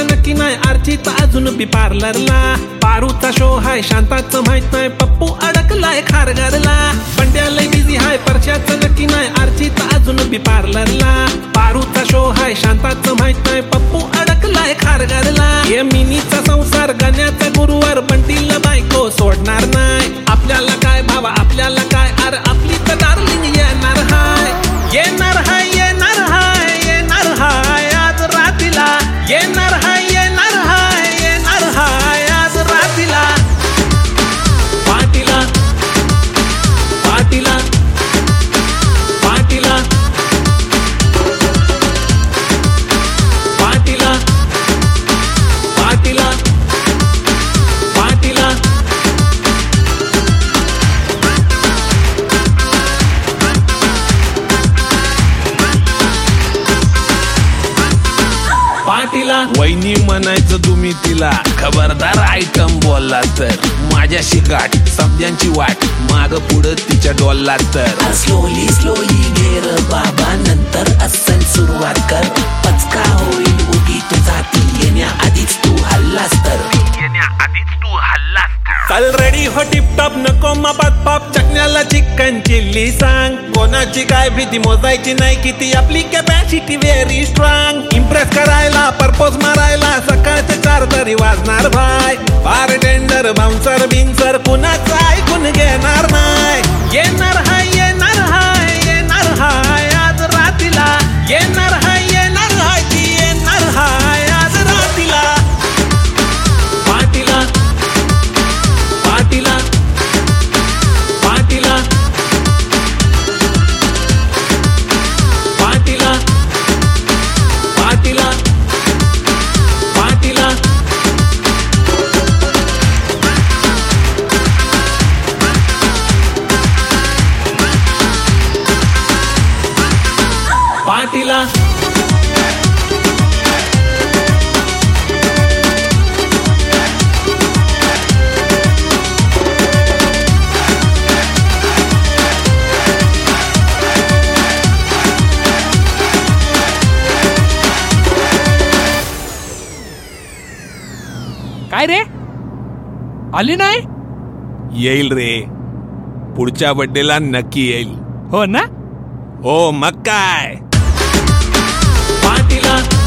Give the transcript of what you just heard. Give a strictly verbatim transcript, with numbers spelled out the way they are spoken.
नक्की नाही, आर्चीचा अजून बी पार्लरला. पारूचा शो हाय, शांताचं माहित नाही, पप्पू अडकलाय खारघरला. पंड्या लय बिझी हाय, परश्याचं नक्की नाही, आर्चीचा अजून बी पार्लरला. पारूचा शो हाय, शांताचं माहित नाही, पप्पू अडकलाय खारघरला. हे मिनीचा संसार गाण्याचा गुरुवार, बंटीला बायको सोडणार नाही. आपल्याला काय भावा, आपल्याला काय, अरे आपली तर डार्लिंग येणार हाय, येणार हाय, येणार हाय, येणार हाय आज रात्रीला, येणार हाय, येणार हाय, येणार हाय आज रात्रीला. पाटीला पाटीला पाटीला पाटीला पाटीला पाटीला पाटीला. वहिनी म्हणायचं तुम्ही तिला, खबरदार आयटम बोलला तर माझ्याशी गाठ, शब्दांची वाट माग पुढं तिच्या डोलला तर. स्लोली स्लोली घेर बाबा, नंतर असेल सुरुवात कर, पचका होईल उगी तुझा ती येण्या आधीच तू हल्लास तर, येण्या आधीच तू हल्लास. चल रेडी हो टिपटॉप, नको मापात पाप, चकण्याला चिकन चिल्ली सांग. कोणाची काय भीती मोजायची नाही, किती आपली कॅपॅसिटी व्हेरी स्ट्रॉंग. इम्प्रेस करायला, परपोज मारायला, सकाळचे चार तरी वाजणार भाय. बार टेंडर बाउन्सर बिन्सर कुणाचं ऐकून घेणार नाही. येणार हाय, येणार हाय, येणार हाय आज रात्रीला, येणार हाय, येणार हाय, ती येणार हाय आज रात्रीला. पाटीला पाटीला पाटीला पाटीला पाटीला पाटीला पाटीला. काय रे, आली नाही? येईल रे, पुढच्या बर्थडेला नक्की येईल. हो ना? हो मग काय. पाटीला